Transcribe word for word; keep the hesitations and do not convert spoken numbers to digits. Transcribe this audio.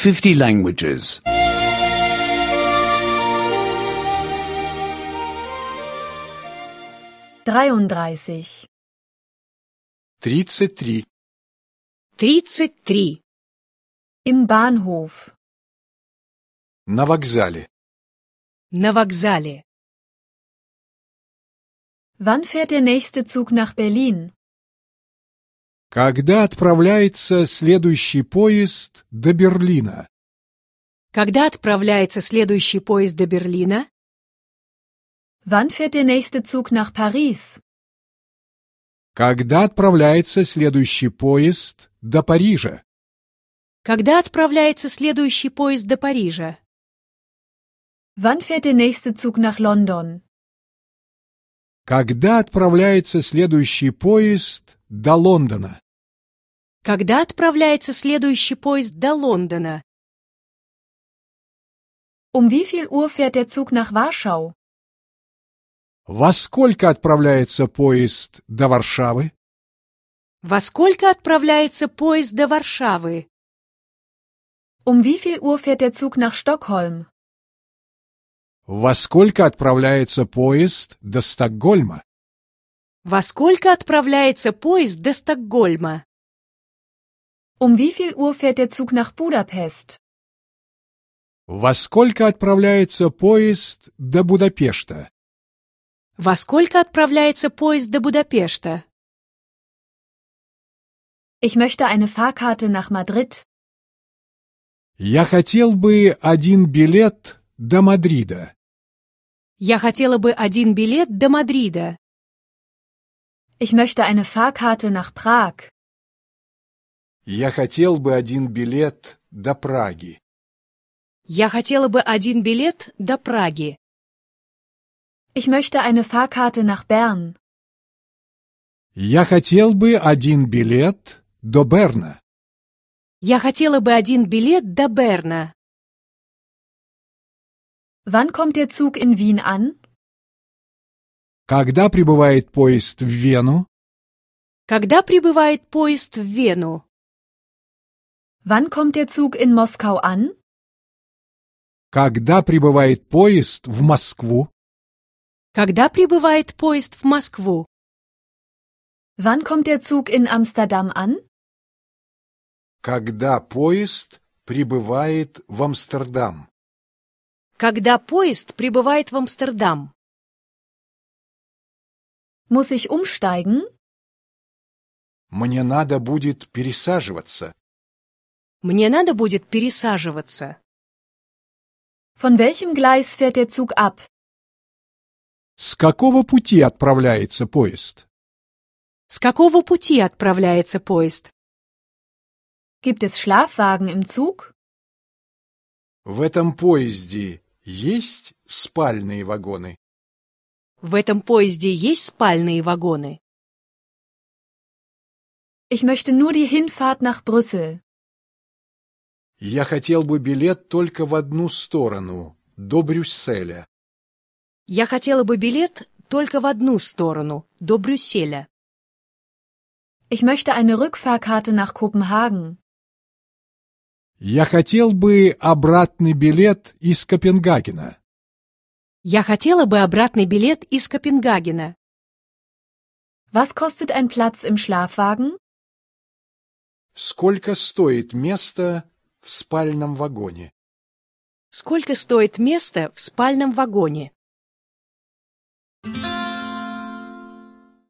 fifty languages. dreiunddreißig. тридцать три. тридцать три. Im Bahnhof. На вокзале. На вокзале. Wann fährt der nächste Zug nach Berlin? Когда отправляется следующий поезд до Берлина? Когда отправляется следующий поезд до Берлина? Wann fährt der nächste Zug nach Paris? Когда отправляется следующий поезд до Парижа? Когда отправляется следующий поезд до Парижа? Wann fährt der nächste Zug nach London? Когда отправляется следующий поезд до Лондона? Когда отправляется следующий поезд до Лондона? Um wie viel Uhr fährt der Zug nach Warschau? Во сколько отправляется поезд до Варшавы? Во сколько отправляется поезд до Варшавы? Um wie viel Uhr fährt der Zug nach Stockholm? Во сколько отправляется поезд до Стокгольма? Во сколько отправляется поезд до Стокгольма? Um wie viel Uhr fährt der Zug nach Budapest? Во сколько отправляется поезд до Будапешта? Во сколько отправляется поезд до Будапешта? Ich möchte eine Fahrkarte nach Madrid. Я хотел бы один билет до Мадрида. Я хотела бы один билет до Мадрида. Ich möchte eine Fahrkarte nach Prag. Я хотел бы один билет до Праги. Я хотела бы один билет до Праги. Ich möchte eine Fahrkarte nach Bern. Я хотел бы один билет до Берна. Я хотела бы один билет до Берна. Wann kommt der Zug in Wien an? Когда прибывает поезд в Вену? Когда прибывает поезд в Вену? Wann kommt der Zug in Moskau an? Когда прибывает поезд в Москву? Когда прибывает поезд в Москву? Wann kommt der Zug in Amsterdam an? Когда поезд прибывает в Амстердам? Когда поезд прибывает в Амстердам? Muss ich umsteigen? Мне надо будет пересаживаться. Мне надо будет пересаживаться. Von welchem Gleis fährt der Zug ab? С какого пути отправляется поезд? С какого пути отправляется поезд? Gibt es Schlafwagen im Zug? В этом поезде есть спальные вагоны? В этом поезде есть спальные вагоны? Ich möchte nur die Hinfahrt nach Brüssel. Я хотел бы билет только в одну сторону, до Брюсселя. Я хотела бы билет только в одну сторону, до Брюсселя. Ich möchte eine Rückfahrkarte nach Kopenhagen. Я хотел бы обратный билет из Копенгагена. Я хотела бы обратный билет из Копенгагена. Was kostet ein Platz im Schlafwagen? Сколько стоит место в спальном вагоне? Сколько стоит место в спальном вагоне?